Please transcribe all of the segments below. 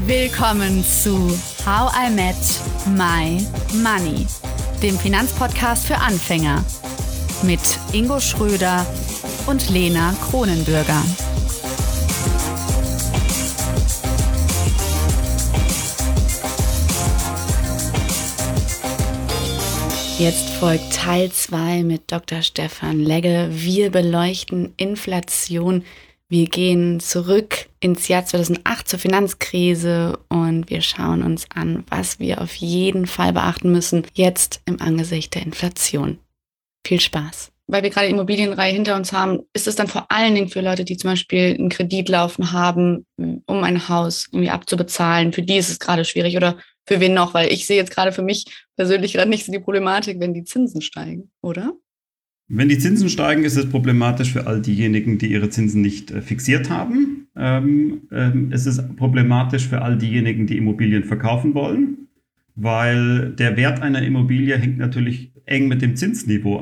Willkommen zu How I Met My Money, dem Finanzpodcast für Anfänger mit Ingo Schröder und Lena Kronenbürger. Jetzt folgt Teil 2 mit Dr. Stefan Legge. Wir beleuchten Inflation. Wir gehen zurück ins Jahr 2008 zur Finanzkrise und wir schauen uns an, was wir auf jeden Fall beachten müssen, jetzt im Angesicht der Inflation. Viel Spaß. Weil wir gerade die Immobilienreihe hinter uns haben, ist es dann vor allen Dingen für Leute, die zum Beispiel einen Kredit laufen haben, um ein Haus irgendwie abzubezahlen. Für die ist es gerade schwierig oder für wen noch? Weil ich sehe jetzt gerade für mich persönlich gerade nicht so die Problematik, wenn die Zinsen steigen, oder? Wenn die Zinsen steigen, ist es problematisch für all diejenigen, die ihre Zinsen nicht fixiert haben. Es ist problematisch für all diejenigen, die Immobilien verkaufen wollen, weil der Wert einer Immobilie hängt natürlich eng mit dem Zinsniveau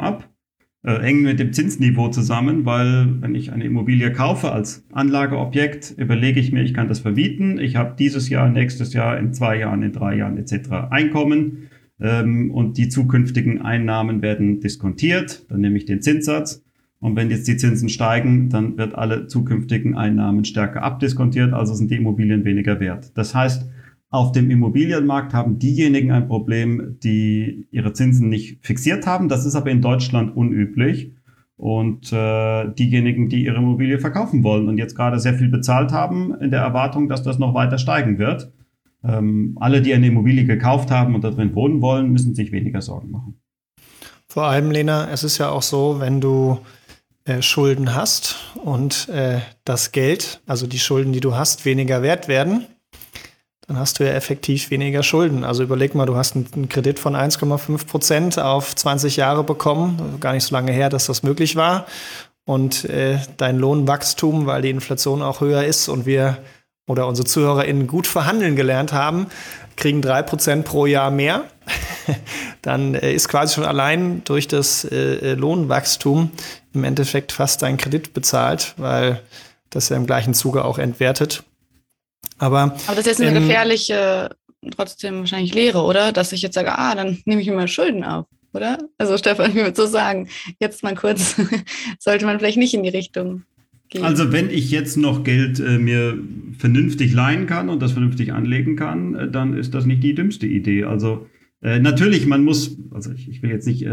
zusammen, weil wenn ich eine Immobilie kaufe als Anlageobjekt, überlege ich mir, ich kann das vermieten, ich habe dieses Jahr, nächstes Jahr, in 2 Jahren, in 3 Jahren etc. Einkommen. Und die zukünftigen Einnahmen werden diskontiert, dann nehme ich den Zinssatz und wenn jetzt die Zinsen steigen, dann wird alle zukünftigen Einnahmen stärker abdiskontiert, also sind die Immobilien weniger wert. Das heißt, auf dem Immobilienmarkt haben diejenigen ein Problem, die ihre Zinsen nicht fixiert haben, das ist aber in Deutschland unüblich und diejenigen, die ihre Immobilie verkaufen wollen und jetzt gerade sehr viel bezahlt haben, in der Erwartung, dass das noch weiter steigen wird. Alle, die eine Immobilie gekauft haben und da drin wohnen wollen, müssen sich weniger Sorgen machen. Vor allem, Lena, es ist ja auch so, wenn du Schulden hast und das Geld, also die Schulden, die du hast, weniger wert werden, dann hast du ja effektiv weniger Schulden. Also überleg mal, du hast einen Kredit von 1,5% auf 20 Jahre bekommen, gar nicht so lange her, dass das möglich war. Und dein Lohnwachstum, weil die Inflation auch höher ist und wir oder unsere ZuhörerInnen gut verhandeln gelernt haben, kriegen 3% pro Jahr mehr, dann ist quasi schon allein durch das Lohnwachstum im Endeffekt fast dein Kredit bezahlt, weil das ja im gleichen Zuge auch entwertet. Aber das ist jetzt eine gefährliche, trotzdem wahrscheinlich Lehre, oder? Dass ich jetzt sage, dann nehme ich mir mal Schulden auf, oder? Also Stefan, ich würde so sagen, jetzt mal kurz, sollte man vielleicht nicht in die Richtung. Also wenn ich jetzt noch Geld mir vernünftig leihen kann und das vernünftig anlegen kann, dann ist das nicht die dümmste Idee. Also natürlich, man muss, also ich will jetzt nicht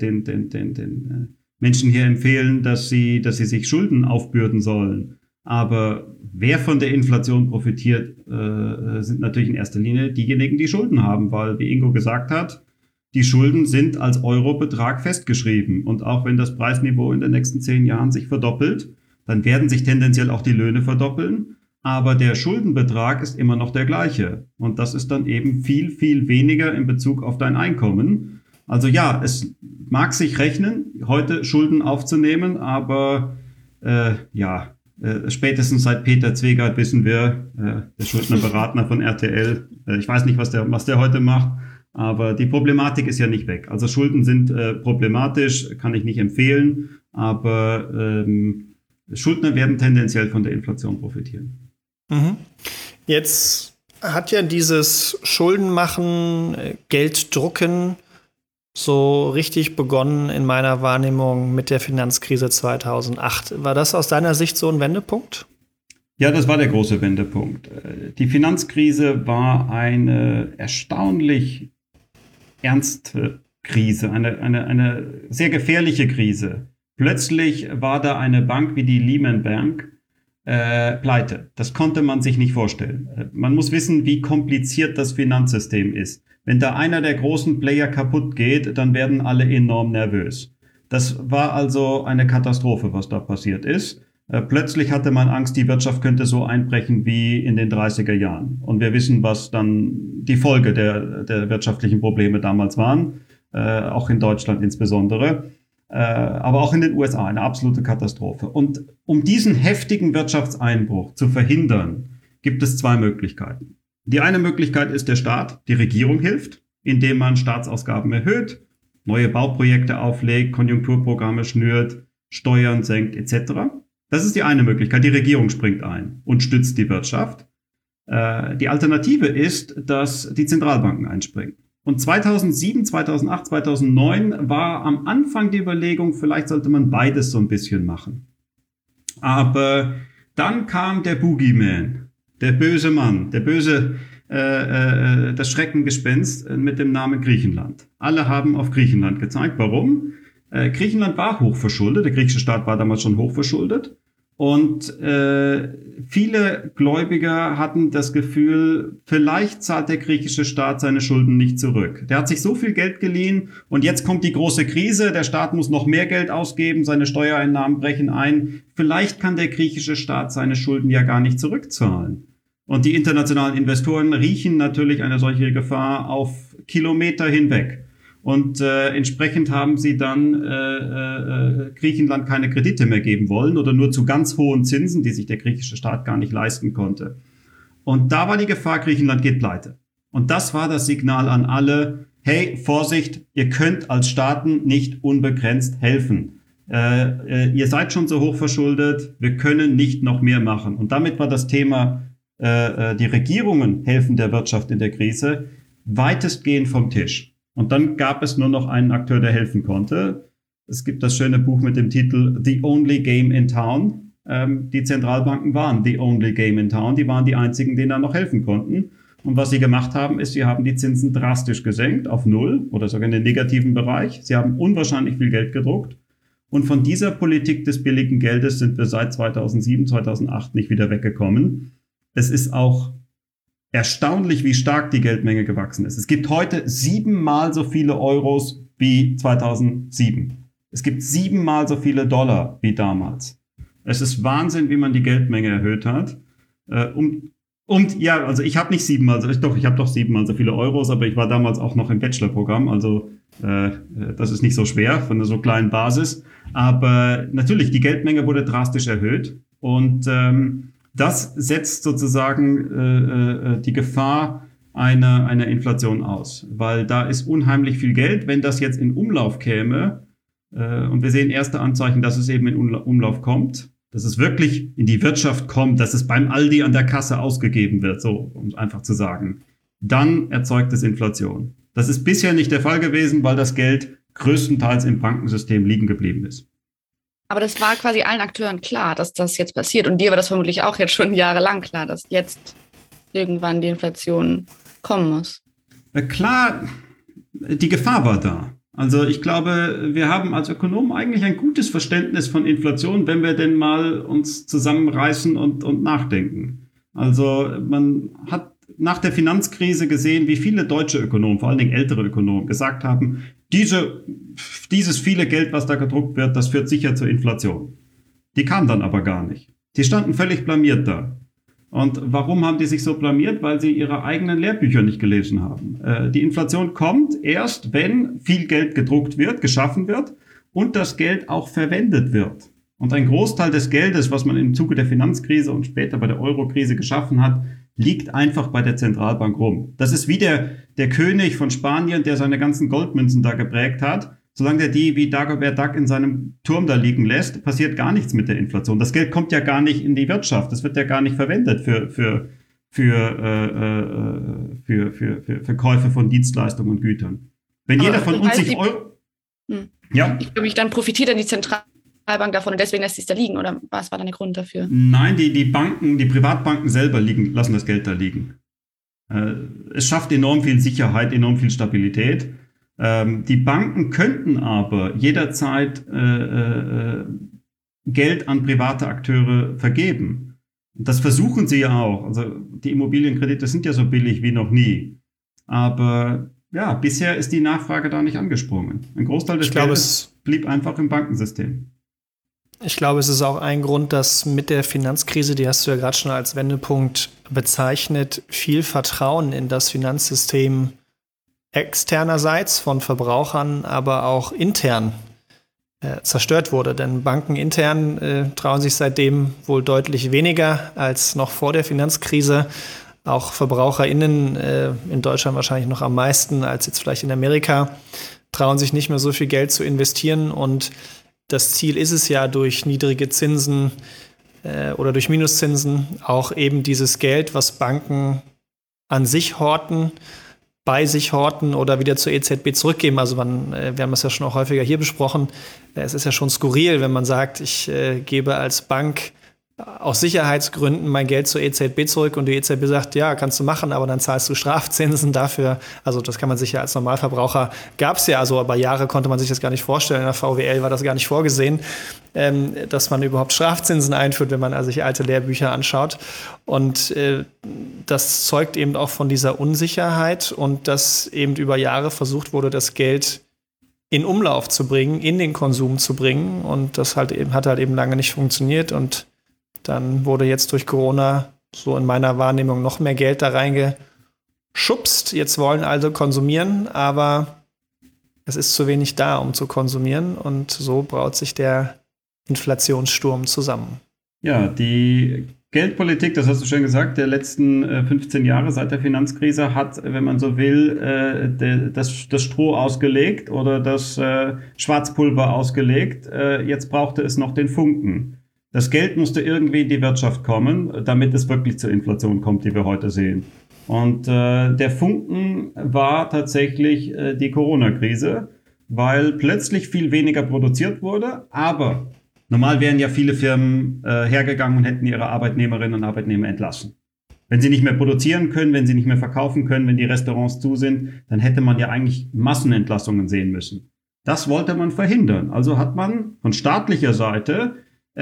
den Menschen hier empfehlen, dass sie sich Schulden aufbürden sollen. Aber wer von der Inflation profitiert, sind natürlich in erster Linie diejenigen, die Schulden haben, weil, wie Ingo gesagt hat, die Schulden sind als Eurobetrag festgeschrieben. Und auch wenn das Preisniveau in den nächsten 10 Jahren sich verdoppelt, dann werden sich tendenziell auch die Löhne verdoppeln, aber der Schuldenbetrag ist immer noch der gleiche. Und das ist dann eben viel, viel weniger in Bezug auf dein Einkommen. Also ja, es mag sich rechnen, heute Schulden aufzunehmen, aber spätestens seit Peter Zwegert wissen wir, der Schuldnerberater von RTL, ich weiß nicht, was der heute macht, aber die Problematik ist ja nicht weg. Also Schulden sind problematisch, kann ich nicht empfehlen, aber Schuldner werden tendenziell von der Inflation profitieren. Mhm. Jetzt hat ja dieses Schuldenmachen, Gelddrucken so richtig begonnen in meiner Wahrnehmung mit der Finanzkrise 2008. War das aus deiner Sicht so ein Wendepunkt? Ja, das war der große Wendepunkt. Die Finanzkrise war eine erstaunlich ernste Krise, eine sehr gefährliche Krise. Plötzlich war da eine Bank wie die Lehman Bank pleite. Das konnte man sich nicht vorstellen. Man muss wissen, wie kompliziert das Finanzsystem ist. Wenn da einer der großen Player kaputt geht, dann werden alle enorm nervös. Das war also eine Katastrophe, was da passiert ist. Plötzlich hatte man Angst, die Wirtschaft könnte so einbrechen wie in den 30er Jahren. Und wir wissen, was dann die Folge der wirtschaftlichen Probleme damals waren, auch in Deutschland insbesondere. Aber auch in den USA eine absolute Katastrophe. Und um diesen heftigen Wirtschaftseinbruch zu verhindern, gibt es 2 Möglichkeiten. Die eine Möglichkeit ist der Staat, die Regierung hilft, indem man Staatsausgaben erhöht, neue Bauprojekte auflegt, Konjunkturprogramme schnürt, Steuern senkt etc. Das ist die eine Möglichkeit. Die Regierung springt ein und stützt die Wirtschaft. Die Alternative ist, dass die Zentralbanken einspringen. Und 2007, 2008, 2009 war am Anfang die Überlegung, vielleicht sollte man beides so ein bisschen machen. Aber dann kam der Boogeyman, der böse Mann, das Schreckengespenst mit dem Namen Griechenland. Alle haben auf Griechenland gezeigt. Warum? Griechenland war hochverschuldet, der griechische Staat war damals schon hochverschuldet. Und viele Gläubiger hatten das Gefühl, vielleicht zahlt der griechische Staat seine Schulden nicht zurück. Der hat sich so viel Geld geliehen und jetzt kommt die große Krise, der Staat muss noch mehr Geld ausgeben, seine Steuereinnahmen brechen ein. Vielleicht kann der griechische Staat seine Schulden ja gar nicht zurückzahlen. Und die internationalen Investoren riechen natürlich eine solche Gefahr auf Kilometer hinweg. Und entsprechend haben sie dann Griechenland keine Kredite mehr geben wollen oder nur zu ganz hohen Zinsen, die sich der griechische Staat gar nicht leisten konnte. Und da war die Gefahr, Griechenland geht pleite. Und das war das Signal an alle, hey, Vorsicht, ihr könnt als Staaten nicht unbegrenzt helfen. Ihr seid schon so hoch verschuldet, wir können nicht noch mehr machen. Und damit war das Thema, die Regierungen helfen der Wirtschaft in der Krise, weitestgehend vom Tisch. Und dann gab es nur noch einen Akteur, der helfen konnte. Es gibt das schöne Buch mit dem Titel The Only Game in Town. Die Zentralbanken waren the only game in town. Die waren die einzigen, denen da noch helfen konnten. Und was sie gemacht haben, ist, sie haben die Zinsen drastisch gesenkt auf 0 oder sogar in den negativen Bereich. Sie haben unwahrscheinlich viel Geld gedruckt. Und von dieser Politik des billigen Geldes sind wir seit 2007, 2008 nicht wieder weggekommen. Es ist auch erstaunlich, wie stark die Geldmenge gewachsen ist. Es gibt heute 7-mal so viele Euros wie 2007. Es gibt 7-mal so viele Dollar wie damals. Es ist Wahnsinn, wie man die Geldmenge erhöht hat. Und ja, also ich habe nicht 7-mal, ich habe doch 7-mal so viele Euros, aber ich war damals auch noch im Bachelorprogramm, also das ist nicht so schwer von einer so kleinen Basis. Aber natürlich, die Geldmenge wurde drastisch erhöht und das setzt sozusagen die Gefahr einer Inflation aus, weil da ist unheimlich viel Geld. Wenn das jetzt in Umlauf käme, und wir sehen erste Anzeichen, dass es eben in Umlauf kommt, dass es wirklich in die Wirtschaft kommt, dass es beim Aldi an der Kasse ausgegeben wird, so um es einfach zu sagen, dann erzeugt es Inflation. Das ist bisher nicht der Fall gewesen, weil das Geld größtenteils im Bankensystem liegen geblieben ist. Aber das war quasi allen Akteuren klar, dass das jetzt passiert. Und dir war das vermutlich auch jetzt schon jahrelang klar, dass jetzt irgendwann die Inflation kommen muss. Klar, die Gefahr war da. Also ich glaube, wir haben als Ökonomen eigentlich ein gutes Verständnis von Inflation, wenn wir denn mal uns zusammenreißen und nachdenken. Also man hat nach der Finanzkrise gesehen, wie viele deutsche Ökonomen, vor allen Dingen ältere Ökonomen, gesagt haben, dieses viele Geld, was da gedruckt wird, das führt sicher zur Inflation. Die kam dann aber gar nicht. Die standen völlig blamiert da. Und warum haben die sich so blamiert? Weil sie ihre eigenen Lehrbücher nicht gelesen haben. Die Inflation kommt erst, wenn viel Geld gedruckt wird, geschaffen wird und das Geld auch verwendet wird. Und ein Großteil des Geldes, was man im Zuge der Finanzkrise und später bei der Eurokrise geschaffen hat, liegt einfach bei der Zentralbank rum. Das ist wie der König von Spanien, der seine ganzen Goldmünzen da geprägt hat. Solange der die wie Dagobert Duck in seinem Turm da liegen lässt, passiert gar nichts mit der Inflation. Das Geld kommt ja gar nicht in die Wirtschaft. Das wird ja gar nicht verwendet für Käufe von Dienstleistungen und Gütern. Wenn jeder von uns sich Euro... Ja? Ich glaube, dann profitiert dann die Zentralbank davon und deswegen lässt sie es da liegen. Oder was war dann der Grund dafür? Nein, die Banken, die Privatbanken selber lassen das Geld da liegen. Es schafft enorm viel Sicherheit, enorm viel Stabilität. Die Banken könnten aber jederzeit Geld an private Akteure vergeben. Das versuchen sie ja auch. Also die Immobilienkredite sind ja so billig wie noch nie. Aber ja, bisher ist die Nachfrage da nicht angesprungen. Ein Großteil des Geldes blieb einfach im Bankensystem. Ich glaube, es ist auch ein Grund, dass mit der Finanzkrise, die hast du ja gerade schon als Wendepunkt bezeichnet, viel Vertrauen in das Finanzsystem externerseits von Verbrauchern, aber auch intern zerstört wurde. Denn Banken intern trauen sich seitdem wohl deutlich weniger als noch vor der Finanzkrise. Auch VerbraucherInnen in Deutschland wahrscheinlich noch am meisten als jetzt vielleicht in Amerika, trauen sich nicht mehr so viel Geld zu investieren. Und das Ziel ist es ja, durch niedrige Zinsen oder durch Minuszinsen auch eben dieses Geld, was Banken an sich horten, bei sich horten oder wieder zur EZB zurückgeben. Also wir haben das ja schon auch häufiger hier besprochen. Es ist ja schon skurril, wenn man sagt, ich gebe als Bank aus Sicherheitsgründen mein Geld zur EZB zurück und die EZB sagt, ja, kannst du machen, aber dann zahlst du Strafzinsen dafür. Also das kann man sich ja als Normalverbraucher, gab es ja, also über Jahre konnte man sich das gar nicht vorstellen. In der VWL war das gar nicht vorgesehen, dass man überhaupt Strafzinsen einführt, wenn man also sich alte Lehrbücher anschaut. Und das zeugt eben auch von dieser Unsicherheit und dass eben über Jahre versucht wurde, das Geld in Umlauf zu bringen, in den Konsum zu bringen. Und das hat halt eben lange nicht funktioniert. Und dann wurde jetzt durch Corona so in meiner Wahrnehmung noch mehr Geld da reingeschubst. Jetzt wollen also konsumieren, aber es ist zu wenig da, um zu konsumieren. Und so braut sich der Inflationssturm zusammen. Ja, die Geldpolitik, das hast du schon gesagt, der letzten 15 Jahre seit der Finanzkrise hat, wenn man so will, das Stroh ausgelegt oder das Schwarzpulver ausgelegt. Jetzt brauchte es noch den Funken. Das Geld musste irgendwie in die Wirtschaft kommen, damit es wirklich zur Inflation kommt, die wir heute sehen. Und der Funken war tatsächlich die Corona-Krise, weil plötzlich viel weniger produziert wurde. Aber normal wären ja viele Firmen hergegangen und hätten ihre Arbeitnehmerinnen und Arbeitnehmer entlassen. Wenn sie nicht mehr produzieren können, wenn sie nicht mehr verkaufen können, wenn die Restaurants zu sind, dann hätte man ja eigentlich Massenentlassungen sehen müssen. Das wollte man verhindern. Also hat man von staatlicher Seite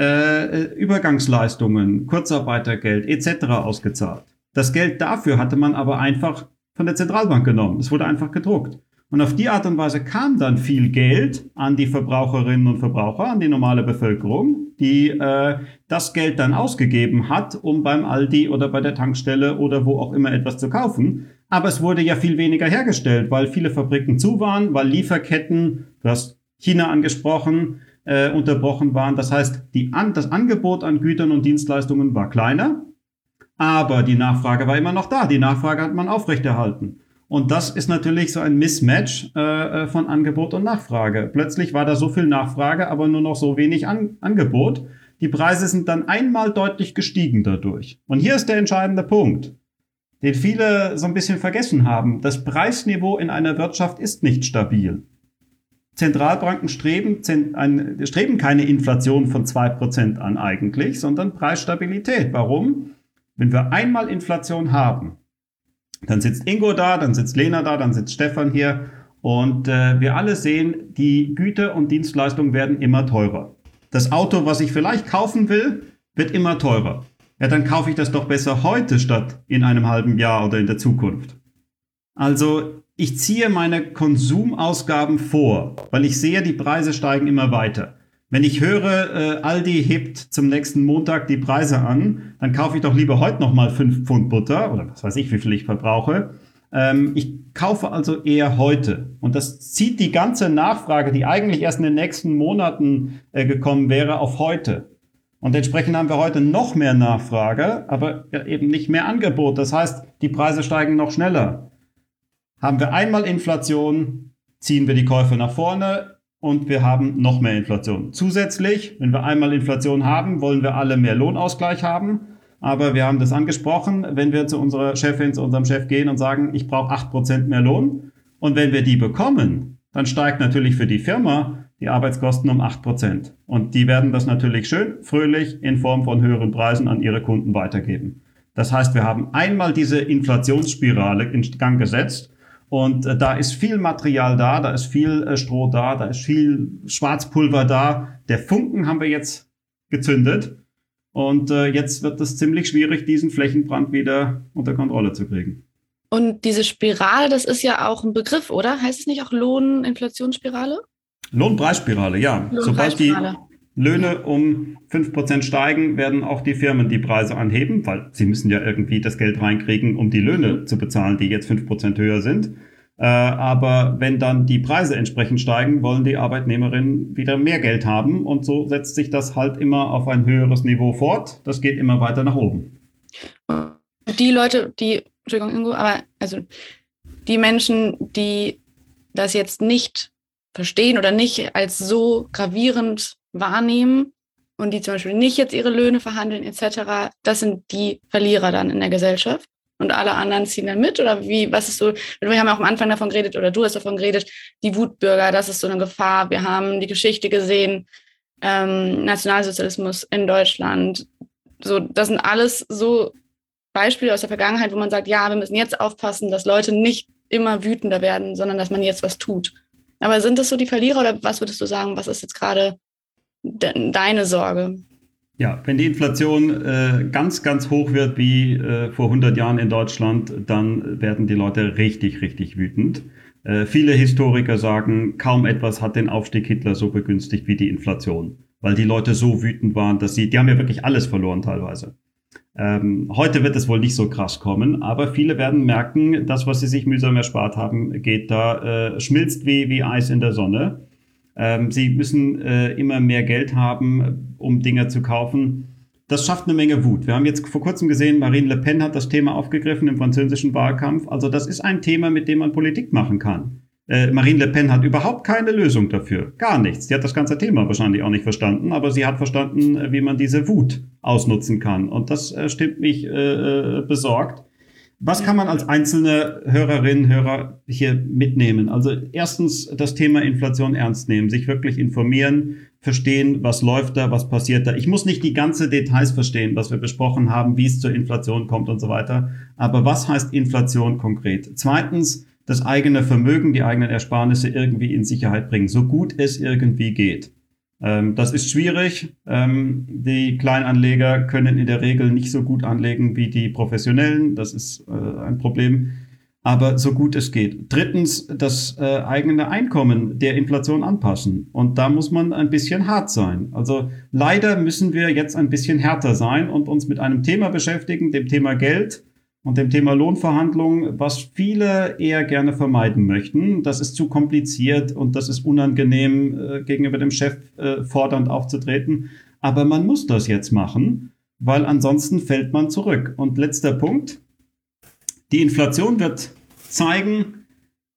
Übergangsleistungen, Kurzarbeitergeld etc. ausgezahlt. Das Geld dafür hatte man aber einfach von der Zentralbank genommen. Es wurde einfach gedruckt. Und auf die Art und Weise kam dann viel Geld an die Verbraucherinnen und Verbraucher, an die normale Bevölkerung, die das Geld dann ausgegeben hat, um beim Aldi oder bei der Tankstelle oder wo auch immer etwas zu kaufen. Aber es wurde ja viel weniger hergestellt, weil viele Fabriken zu waren, weil Lieferketten, du hast China angesprochen, unterbrochen waren. Das heißt, das Angebot an Gütern und Dienstleistungen war kleiner, aber die Nachfrage war immer noch da. Die Nachfrage hat man aufrechterhalten. Und das ist natürlich so ein Mismatch von Angebot und Nachfrage. Plötzlich war da so viel Nachfrage, aber nur noch so wenig Angebot. Die Preise sind dann einmal deutlich gestiegen dadurch. Und hier ist der entscheidende Punkt, den viele so ein bisschen vergessen haben. Das Preisniveau in einer Wirtschaft ist nicht stabil. Zentralbanken streben keine Inflation von 2% an eigentlich, sondern Preisstabilität. Warum? Wenn wir einmal Inflation haben, dann sitzt Ingo da, dann sitzt Lena da, dann sitzt Stefan hier und wir alle sehen, die Güter und Dienstleistungen werden immer teurer. Das Auto, was ich vielleicht kaufen will, wird immer teurer. Ja, dann kaufe ich das doch besser heute statt in einem halben Jahr oder in der Zukunft. Also ich ziehe meine Konsumausgaben vor, weil ich sehe, die Preise steigen immer weiter. Wenn ich höre, Aldi hebt zum nächsten Montag die Preise an, dann kaufe ich doch lieber heute nochmal 5 Pfund Butter oder was weiß ich, wie viel ich verbrauche. Ich kaufe also eher heute. Und das zieht die ganze Nachfrage, die eigentlich erst in den nächsten Monaten gekommen wäre, auf heute. Und entsprechend haben wir heute noch mehr Nachfrage, aber eben nicht mehr Angebot. Das heißt, die Preise steigen noch schneller. Haben wir einmal Inflation, ziehen wir die Käufe nach vorne und wir haben noch mehr Inflation. Zusätzlich, wenn wir einmal Inflation haben, wollen wir alle mehr Lohnausgleich haben. Aber wir haben das angesprochen, wenn wir zu unserer Chefin, zu unserem Chef gehen und sagen, ich brauche 8% mehr Lohn. Und wenn wir die bekommen, dann steigt natürlich für die Firma die Arbeitskosten um 8%. Und die werden das natürlich schön fröhlich in Form von höheren Preisen an ihre Kunden weitergeben. Das heißt, wir haben einmal diese Inflationsspirale in Gang gesetzt. Und da ist viel Material da ist viel Stroh da ist viel Schwarzpulver da. Der Funken haben wir jetzt gezündet. Und jetzt wird es ziemlich schwierig, diesen Flächenbrand wieder unter Kontrolle zu kriegen. Und diese Spirale, das ist ja auch ein Begriff, oder? Heißt es nicht auch Lohninflationsspirale? Lohnpreisspirale, ja. Sobald die Löhne um 5% steigen, werden auch die Firmen die Preise anheben, weil sie müssen ja irgendwie das Geld reinkriegen, um die Löhne zu bezahlen, die jetzt 5% höher sind. Aber wenn dann die Preise entsprechend steigen, wollen die Arbeitnehmerinnen wieder mehr Geld haben und so setzt sich das halt immer auf ein höheres Niveau fort. Das geht immer weiter nach oben. Die Leute, Entschuldigung Ingo, aber also die Menschen, die das jetzt nicht verstehen oder nicht als so gravierend wahrnehmen, und die zum Beispiel nicht jetzt ihre Löhne verhandeln etc., das sind die Verlierer dann in der Gesellschaft und alle anderen ziehen dann mit? Oder wie, was ist so, wir haben ja auch am Anfang davon geredet, oder du hast davon geredet, die Wutbürger, das ist so eine Gefahr. Wir haben die Geschichte gesehen, Nationalsozialismus in Deutschland. So, das sind alles so Beispiele aus der Vergangenheit, wo man sagt, ja, wir müssen jetzt aufpassen, dass Leute nicht immer wütender werden, sondern dass man jetzt was tut. Aber sind das so die Verlierer oder was würdest du sagen, was ist jetzt gerade deine Sorge? Ja, wenn die Inflation ganz, ganz hoch wird wie vor 100 Jahren in Deutschland, dann werden die Leute richtig, richtig wütend. Viele Historiker sagen, kaum etwas hat den Aufstieg Hitler so begünstigt wie die Inflation, weil die Leute so wütend waren, dass die haben ja wirklich alles verloren teilweise. Heute wird es wohl nicht so krass kommen, aber viele werden merken, das, was sie sich mühsam erspart haben, geht da, schmilzt wie Eis in der Sonne. Sie müssen immer mehr Geld haben, um Dinge zu kaufen. Das schafft eine Menge Wut. Wir haben jetzt vor kurzem gesehen, Marine Le Pen hat das Thema aufgegriffen im französischen Wahlkampf. Also das ist ein Thema, mit dem man Politik machen kann. Marine Le Pen hat überhaupt keine Lösung dafür. Gar nichts. Sie hat das ganze Thema wahrscheinlich auch nicht verstanden, aber sie hat verstanden, wie man diese Wut ausnutzen kann. Und das stimmt mich besorgt. Was kann man als einzelne Hörerinnen, Hörer hier mitnehmen? Also erstens das Thema Inflation ernst nehmen, sich wirklich informieren, verstehen, was läuft da, was passiert da. Ich muss nicht die ganze Details verstehen, was wir besprochen haben, wie es zur Inflation kommt und so weiter. Aber was heißt Inflation konkret? Zweitens, das eigene Vermögen, die eigenen Ersparnisse irgendwie in Sicherheit bringen, so gut es irgendwie geht. Das ist schwierig. Die Kleinanleger können in der Regel nicht so gut anlegen wie die Professionellen. Das ist ein Problem. Aber so gut es geht. Drittens, das eigene Einkommen der Inflation anpassen. Und da muss man ein bisschen hart sein. Also leider müssen wir jetzt ein bisschen härter sein und uns mit einem Thema beschäftigen, dem Thema Geld und dem Thema Lohnverhandlungen, was viele eher gerne vermeiden möchten. Das ist zu kompliziert und das ist unangenehm, gegenüber dem Chef fordernd aufzutreten. Aber man muss das jetzt machen, weil ansonsten fällt man zurück. Und letzter Punkt. Die Inflation wird zeigen,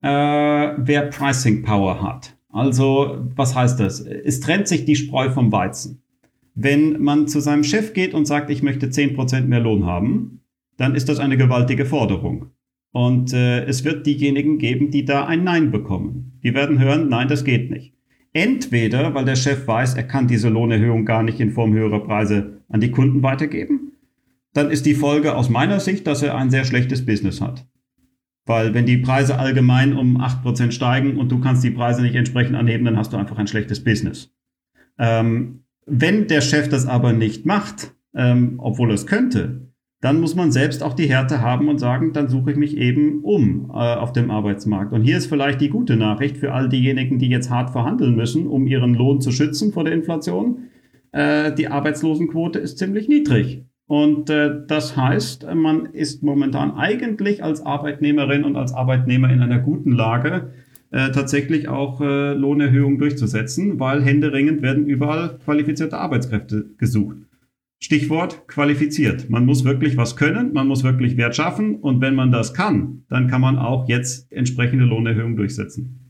wer Pricing Power hat. Also, was heißt das? Es trennt sich die Spreu vom Weizen. Wenn man zu seinem Chef geht und sagt, ich möchte 10% mehr Lohn haben, dann ist das eine gewaltige Forderung. Und es wird diejenigen geben, die da ein Nein bekommen. Die werden hören, nein, das geht nicht. Entweder, weil der Chef weiß, er kann diese Lohnerhöhung gar nicht in Form höherer Preise an die Kunden weitergeben, dann ist die Folge aus meiner Sicht, dass er ein sehr schlechtes Business hat. Weil wenn die Preise allgemein um 8% steigen und du kannst die Preise nicht entsprechend anheben, dann hast du einfach ein schlechtes Business. Wenn der Chef das aber nicht macht, obwohl er es könnte, dann muss man selbst auch die Härte haben und sagen, dann suche ich mich eben um auf dem Arbeitsmarkt. Und hier ist vielleicht die gute Nachricht für all diejenigen, die jetzt hart verhandeln müssen, um ihren Lohn zu schützen vor der Inflation. Die Arbeitslosenquote ist ziemlich niedrig. Und das heißt, man ist momentan eigentlich als Arbeitnehmerin und als Arbeitnehmer in einer guten Lage, tatsächlich auch Lohnerhöhungen durchzusetzen, weil händeringend werden überall qualifizierte Arbeitskräfte gesucht. Stichwort qualifiziert. Man muss wirklich was können, man muss wirklich Wert schaffen und wenn man das kann, dann kann man auch jetzt entsprechende Lohnerhöhungen durchsetzen.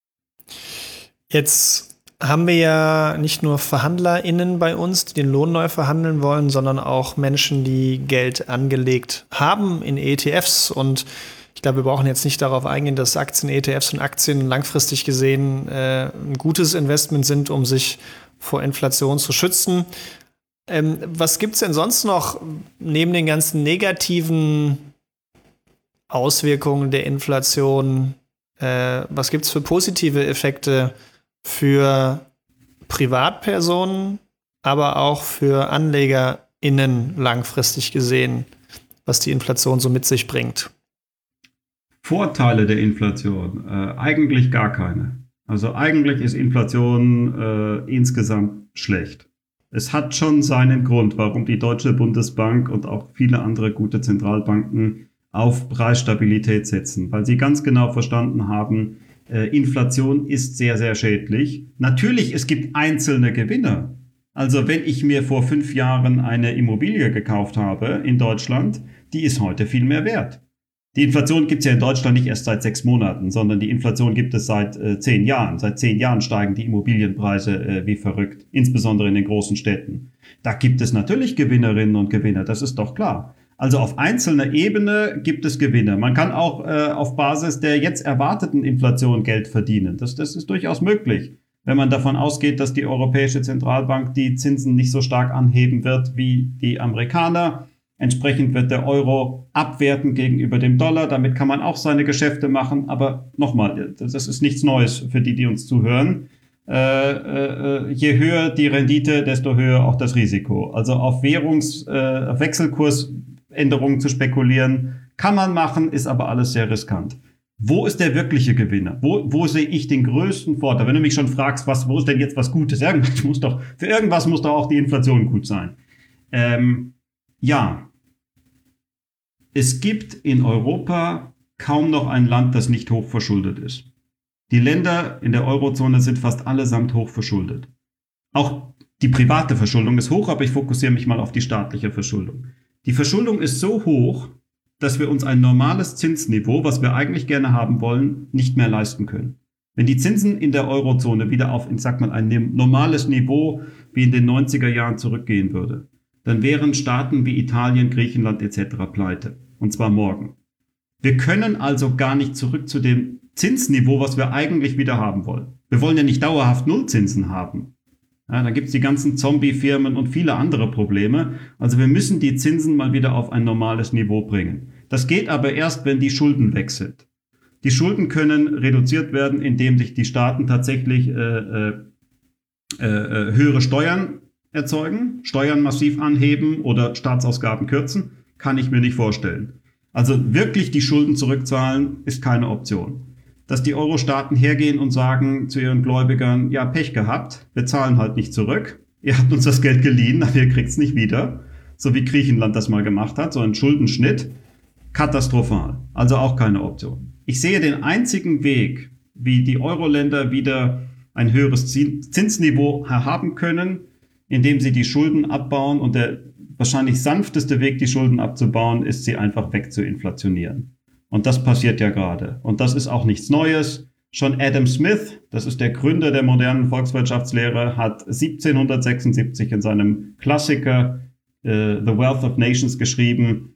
Jetzt haben wir ja nicht nur VerhandlerInnen bei uns, die den Lohn neu verhandeln wollen, sondern auch Menschen, die Geld angelegt haben in ETFs. Und ich glaube, wir brauchen jetzt nicht darauf eingehen, dass Aktien, ETFs und Aktien langfristig gesehen ein gutes Investment sind, um sich vor Inflation zu schützen. Was gibt es denn sonst noch neben den ganzen negativen Auswirkungen der Inflation? Was gibt es für positive Effekte für Privatpersonen, aber auch für AnlegerInnen langfristig gesehen, was die Inflation so mit sich bringt? Vorteile der Inflation? Eigentlich gar keine. Also eigentlich ist Inflation insgesamt schlecht. Es hat schon seinen Grund, warum die Deutsche Bundesbank und auch viele andere gute Zentralbanken auf Preisstabilität setzen, weil sie ganz genau verstanden haben, Inflation ist sehr, sehr schädlich. Natürlich, es gibt einzelne Gewinner. Also wenn ich mir vor 5 Jahren eine Immobilie gekauft habe in Deutschland, die ist heute viel mehr wert. Die Inflation gibt es ja in Deutschland nicht erst seit 6 Monaten, sondern die Inflation gibt es seit 10 Jahren. Seit 10 Jahren steigen die Immobilienpreise wie verrückt, insbesondere in den großen Städten. Da gibt es natürlich Gewinnerinnen und Gewinner, das ist doch klar. Also auf einzelner Ebene gibt es Gewinner. Man kann auch auf Basis der jetzt erwarteten Inflation Geld verdienen. Das ist durchaus möglich, wenn man davon ausgeht, dass die Europäische Zentralbank die Zinsen nicht so stark anheben wird wie die Amerikaner. Entsprechend wird der Euro abwerten gegenüber dem Dollar. Damit kann man auch seine Geschäfte machen. Aber nochmal, das ist nichts Neues für die uns zuhören. Je höher die Rendite, desto höher auch das Risiko. Also auf Wechselkursänderungen zu spekulieren, kann man machen, ist aber alles sehr riskant. Wo ist der wirkliche Gewinner? Wo sehe ich den größten Vorteil? Wenn du mich schon fragst, wo ist denn jetzt was Gutes? Für irgendwas muss doch auch die Inflation gut sein. Ja, es gibt in Europa kaum noch ein Land, das nicht hochverschuldet ist. Die Länder in der Eurozone sind fast allesamt hochverschuldet. Auch die private Verschuldung ist hoch, aber ich fokussiere mich mal auf die staatliche Verschuldung. Die Verschuldung ist so hoch, dass wir uns ein normales Zinsniveau, was wir eigentlich gerne haben wollen, nicht mehr leisten können. Wenn die Zinsen in der Eurozone wieder auf, ich sag mal, ein normales Niveau wie in den 90er Jahren zurückgehen würde, dann wären Staaten wie Italien, Griechenland etc. pleite. Und zwar morgen. Wir können also gar nicht zurück zu dem Zinsniveau, was wir eigentlich wieder haben wollen. Wir wollen ja nicht dauerhaft Nullzinsen haben. Ja, da gibt es die ganzen Zombie-Firmen und viele andere Probleme. Also wir müssen die Zinsen mal wieder auf ein normales Niveau bringen. Das geht aber erst, wenn die Schulden weg sind. Die Schulden können reduziert werden, indem sich die Staaten tatsächlich höhere Steuern erzeugen, Steuern massiv anheben oder Staatsausgaben kürzen, kann ich mir nicht vorstellen. Also wirklich die Schulden zurückzahlen, ist keine Option. Dass die Euro-Staaten hergehen und sagen zu ihren Gläubigern, ja, Pech gehabt, wir zahlen halt nicht zurück, ihr habt uns das Geld geliehen, aber ihr kriegt es nicht wieder, so wie Griechenland das mal gemacht hat, so ein Schuldenschnitt, katastrophal, also auch keine Option. Ich sehe den einzigen Weg, wie die Euro-Länder wieder ein höheres Zinsniveau haben können, indem sie die Schulden abbauen, und der wahrscheinlich sanfteste Weg, die Schulden abzubauen, ist, sie einfach wegzuinflationieren. Und das passiert ja gerade. Und das ist auch nichts Neues. Schon Adam Smith, das ist der Gründer der modernen Volkswirtschaftslehre, hat 1776 in seinem Klassiker The Wealth of Nations geschrieben,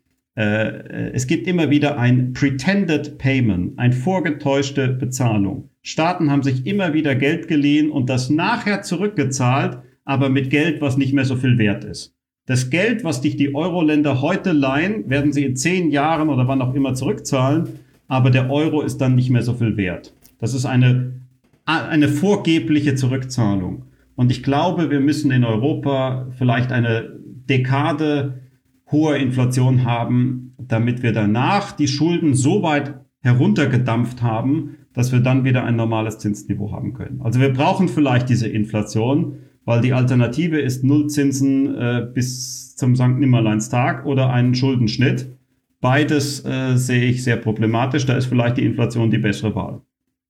es gibt immer wieder ein pretended payment, eine vorgetäuschte Bezahlung. Staaten haben sich immer wieder Geld geliehen und das nachher zurückgezahlt, aber mit Geld, was nicht mehr so viel wert ist. Das Geld, was dich die Euro-Länder heute leihen, werden sie in 10 Jahren oder wann auch immer zurückzahlen, aber der Euro ist dann nicht mehr so viel wert. Das ist eine vorgebliche Zurückzahlung. Und ich glaube, wir müssen in Europa vielleicht eine Dekade hoher Inflation haben, damit wir danach die Schulden so weit heruntergedampft haben, dass wir dann wieder ein normales Zinsniveau haben können. Also wir brauchen vielleicht diese Inflation, weil die Alternative ist Nullzinsen bis zum Sankt Nimmerleinstag oder einen Schuldenschnitt. Beides sehe ich sehr problematisch. Da ist vielleicht die Inflation die bessere Wahl.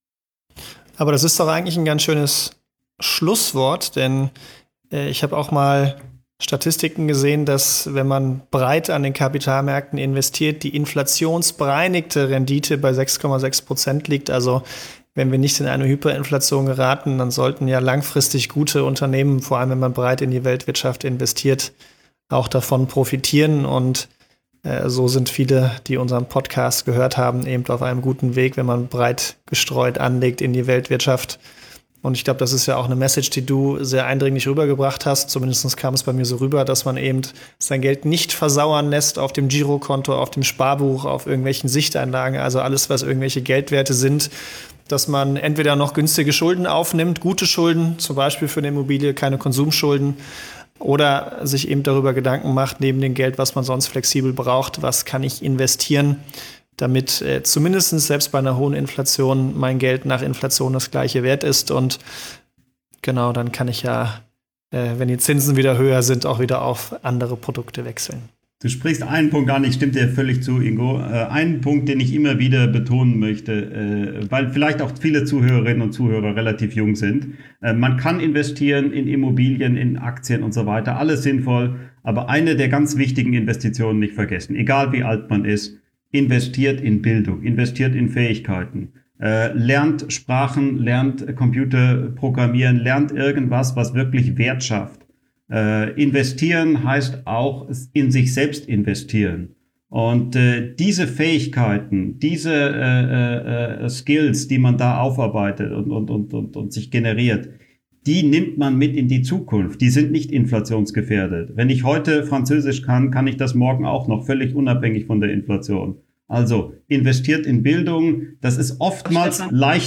Aber das ist doch eigentlich ein ganz schönes Schlusswort, denn ich habe auch mal Statistiken gesehen, dass wenn man breit an den Kapitalmärkten investiert, die inflationsbereinigte Rendite bei 6,6% liegt. Also wenn wir nicht in eine Hyperinflation geraten, dann sollten ja langfristig gute Unternehmen, vor allem wenn man breit in die Weltwirtschaft investiert, auch davon profitieren. Und so sind viele, die unseren Podcast gehört haben, eben auf einem guten Weg, wenn man breit gestreut anlegt in die Weltwirtschaft. Und ich glaube, das ist ja auch eine Message, die du sehr eindringlich rübergebracht hast. Zumindest kam es bei mir so rüber, dass man eben sein Geld nicht versauern lässt auf dem Girokonto, auf dem Sparbuch, auf irgendwelchen Sichteinlagen, also alles, was irgendwelche Geldwerte sind, dass man entweder noch günstige Schulden aufnimmt, gute Schulden, zum Beispiel für eine Immobilie, keine Konsumschulden, oder sich eben darüber Gedanken macht, neben dem Geld, was man sonst flexibel braucht, was kann ich investieren, damit zumindest selbst bei einer hohen Inflation mein Geld nach Inflation das gleiche wert ist. Und genau, dann kann ich ja, wenn die Zinsen wieder höher sind, auch wieder auf andere Produkte wechseln. Du sprichst einen Punkt an, ich stimme dir völlig zu, Ingo. Einen Punkt, den ich immer wieder betonen möchte, weil vielleicht auch viele Zuhörerinnen und Zuhörer relativ jung sind. Man kann investieren in Immobilien, in Aktien und so weiter, alles sinnvoll. Aber eine der ganz wichtigen Investitionen nicht vergessen, egal wie alt man ist, investiert in Bildung, investiert in Fähigkeiten, lernt Sprachen, lernt Computer programmieren, lernt irgendwas, was wirklich Wert schafft. Investieren heißt auch in sich selbst investieren. Und diese Fähigkeiten, diese Skills, die man da aufarbeitet und sich generiert, die nimmt man mit in die Zukunft. Die sind nicht inflationsgefährdet. Wenn ich heute Französisch kann ich das morgen auch noch, völlig unabhängig von der Inflation. Also investiert in Bildung. Das ist oftmals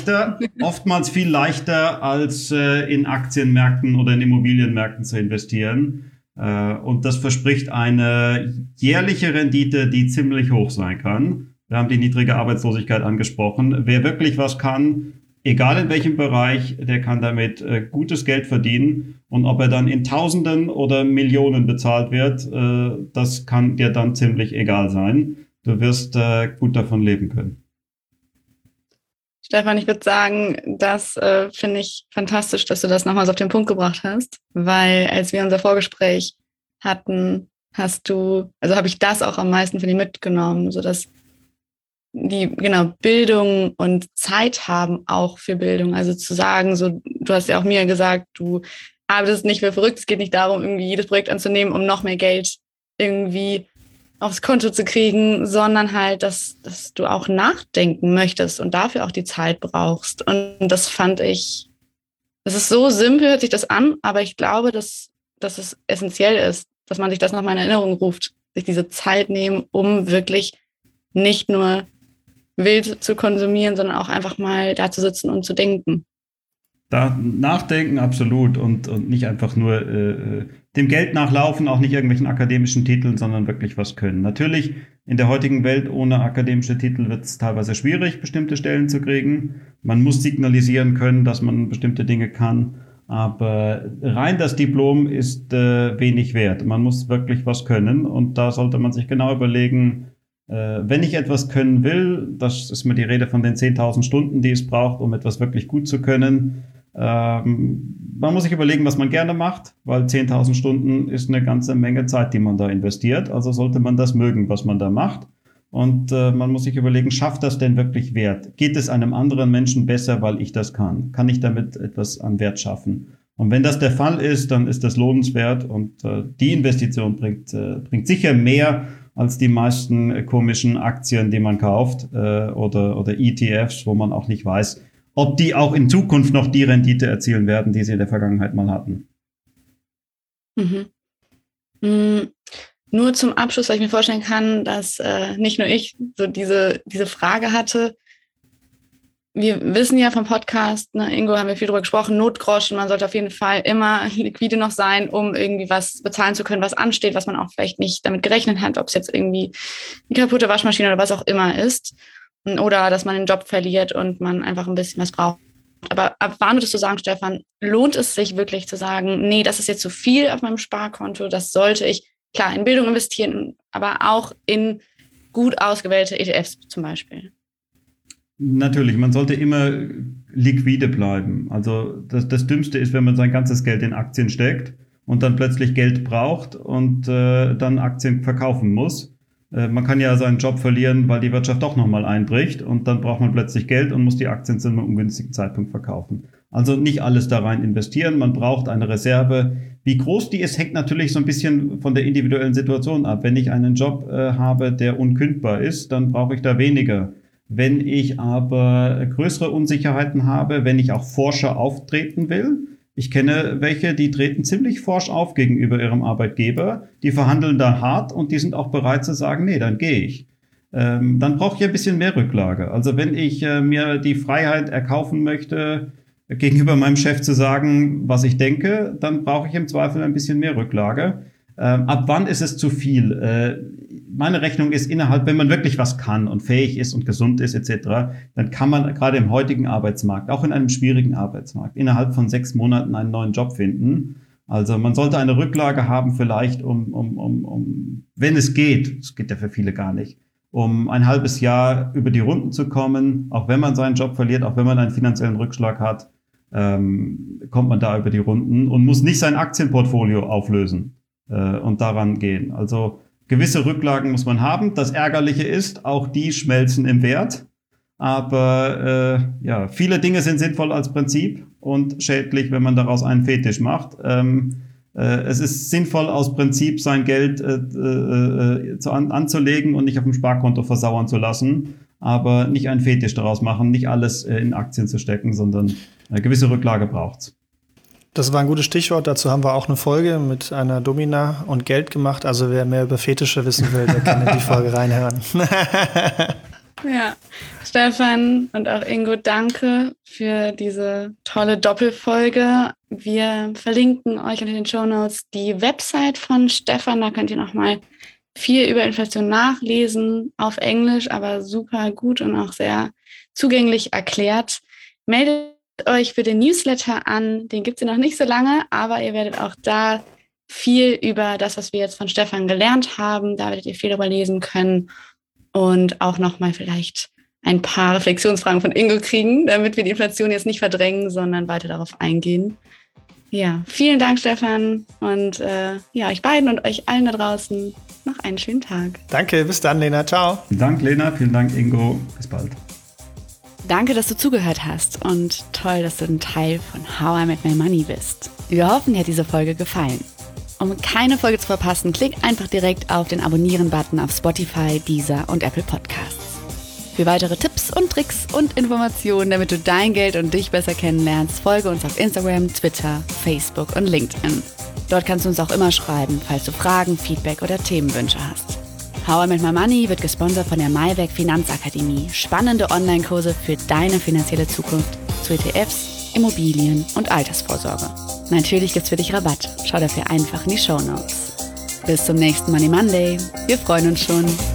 viel leichter, als in Aktienmärkten oder in Immobilienmärkten zu investieren. Und das verspricht eine jährliche Rendite, die ziemlich hoch sein kann. Wir haben die niedrige Arbeitslosigkeit angesprochen. Wer wirklich was kann, egal in welchem Bereich, der kann damit gutes Geld verdienen. Und ob er dann in Tausenden oder Millionen bezahlt wird, das kann dir dann ziemlich egal sein. Du wirst gut davon leben können. Stefan, ich würde sagen, das finde ich fantastisch, dass du das nochmals auf den Punkt gebracht hast, weil als wir unser Vorgespräch hatten, habe ich das auch am meisten für dich mitgenommen, sodass die Bildung und Zeit haben auch für Bildung. Also zu sagen, so, du hast ja auch mir gesagt, du arbeitest nicht für verrückt, es geht nicht darum, irgendwie jedes Projekt anzunehmen, um noch mehr Geld irgendwie aufs Konto zu kriegen, sondern halt, dass du auch nachdenken möchtest und dafür auch die Zeit brauchst. Und das fand ich, das ist so simpel, hört sich das an, aber ich glaube, dass es essentiell ist, dass man sich das nochmal in Erinnerung ruft, sich diese Zeit nehmen, um wirklich nicht nur wild zu konsumieren, sondern auch einfach mal da zu sitzen und zu denken. Da nachdenken, absolut. Und nicht einfach nur dem Geld nachlaufen, auch nicht irgendwelchen akademischen Titeln, sondern wirklich was können. Natürlich, in der heutigen Welt ohne akademische Titel wird es teilweise schwierig, bestimmte Stellen zu kriegen. Man muss signalisieren können, dass man bestimmte Dinge kann. Aber rein das Diplom ist wenig wert. Man muss wirklich was können. Und da sollte man sich genau überlegen, wenn ich etwas können will, das ist mir die Rede von den 10.000 Stunden, die es braucht, um etwas wirklich gut zu können. Man muss sich überlegen, was man gerne macht, weil 10.000 Stunden ist eine ganze Menge Zeit, die man da investiert. Also sollte man das mögen, was man da macht. Und man muss sich überlegen, schafft das denn wirklich Wert? Geht es einem anderen Menschen besser, weil ich das kann? Kann ich damit etwas an Wert schaffen? Und wenn das der Fall ist, dann ist das lohnenswert und die Investition bringt sicher mehr als die meisten komischen Aktien, die man kauft oder ETFs, wo man auch nicht weiß, ob die auch in Zukunft noch die Rendite erzielen werden, die sie in der Vergangenheit mal hatten. Nur zum Abschluss, weil ich mir vorstellen kann, dass nicht nur ich so diese Frage hatte. Wir wissen ja vom Podcast, ne, Ingo, haben wir viel drüber gesprochen, Notgroschen, man sollte auf jeden Fall immer liquide noch sein, um irgendwie was bezahlen zu können, was ansteht, was man auch vielleicht nicht damit gerechnet hat, ob es jetzt irgendwie eine kaputte Waschmaschine oder was auch immer ist. Oder dass man den Job verliert und man einfach ein bisschen was braucht. Aber ab wann würdest du sagen, Stefan, lohnt es sich wirklich zu sagen, nee, das ist jetzt zu viel auf meinem Sparkonto, das sollte ich, klar, in Bildung investieren, aber auch in gut ausgewählte ETFs zum Beispiel? Natürlich, man sollte immer liquide bleiben. Also das Dümmste ist, wenn man sein ganzes Geld in Aktien steckt und dann plötzlich Geld braucht und dann Aktien verkaufen muss. Man kann ja seinen Job verlieren, weil die Wirtschaft doch nochmal einbricht und dann braucht man plötzlich Geld und muss die Aktien zu einem ungünstigen Zeitpunkt verkaufen. Also nicht alles da rein investieren, man braucht eine Reserve. Wie groß die ist, hängt natürlich so ein bisschen von der individuellen Situation ab. Wenn ich einen Job habe, der unkündbar ist, dann brauche ich da weniger. Wenn ich aber größere Unsicherheiten habe, wenn ich auch forscher auftreten will, ich kenne welche, die treten ziemlich forsch auf gegenüber ihrem Arbeitgeber, die verhandeln da hart und die sind auch bereit zu sagen, nee, dann gehe ich. Dann brauche ich ein bisschen mehr Rücklage. Also wenn ich mir die Freiheit erkaufen möchte, gegenüber meinem Chef zu sagen, was ich denke, dann brauche ich im Zweifel ein bisschen mehr Rücklage. Ab wann ist es zu viel? Meine Rechnung ist innerhalb, wenn man wirklich was kann und fähig ist und gesund ist etc., dann kann man gerade im heutigen Arbeitsmarkt, auch in einem schwierigen Arbeitsmarkt, innerhalb von 6 Monaten einen neuen Job finden. Also man sollte eine Rücklage haben vielleicht wenn es geht ja für viele gar nicht, um ein halbes Jahr über die Runden zu kommen, auch wenn man seinen Job verliert, auch wenn man einen finanziellen Rückschlag hat, kommt man da über die Runden und muss nicht sein Aktienportfolio auflösen und daran gehen. Also gewisse Rücklagen muss man haben. Das Ärgerliche ist, auch die schmelzen im Wert. Aber viele Dinge sind sinnvoll als Prinzip und schädlich, wenn man daraus einen Fetisch macht. Es ist sinnvoll, aus Prinzip sein Geld anzulegen und nicht auf dem Sparkonto versauern zu lassen, aber nicht einen Fetisch daraus machen, nicht alles in Aktien zu stecken, sondern eine gewisse Rücklage braucht's. Das war ein gutes Stichwort. Dazu haben wir auch eine Folge mit einer Domina und Geld gemacht. Also wer mehr über Fetische wissen will, der kann in die Folge reinhören. Ja, Stefan und auch Ingo, danke für diese tolle Doppelfolge. Wir verlinken euch in den Shownotes die Website von Stefan. Da könnt ihr nochmal viel über Inflation nachlesen, auf Englisch, aber super gut und auch sehr zugänglich erklärt. Meldet euch für den Newsletter an. Den gibt es ja noch nicht so lange, aber ihr werdet auch da viel über das, was wir jetzt von Stefan gelernt haben, da werdet ihr viel darüber lesen können. Und auch nochmal vielleicht ein paar Reflexionsfragen von Ingo kriegen, damit wir die Inflation jetzt nicht verdrängen, sondern weiter darauf eingehen. Ja, vielen Dank, Stefan. Und euch beiden und euch allen da draußen noch einen schönen Tag. Danke, bis dann, Lena. Ciao. Vielen Dank, Lena. Vielen Dank, Ingo. Bis bald. Danke, dass du zugehört hast und toll, dass du ein Teil von How I Made My Money bist. Wir hoffen, dir hat diese Folge gefallen. Um keine Folge zu verpassen, klick einfach direkt auf den Abonnieren-Button auf Spotify, Deezer und Apple Podcasts. Für weitere Tipps und Tricks und Informationen, damit du dein Geld und dich besser kennenlernst, folge uns auf Instagram, Twitter, Facebook und LinkedIn. Dort kannst du uns auch immer schreiben, falls du Fragen, Feedback oder Themenwünsche hast. How I Made My Money wird gesponsert von der Maiwerk Finanzakademie. Spannende Online-Kurse für deine finanzielle Zukunft zu ETFs, Immobilien und Altersvorsorge. Natürlich gibt's für dich Rabatt. Schau dafür einfach in die Shownotes. Bis zum nächsten Money Monday. Wir freuen uns schon.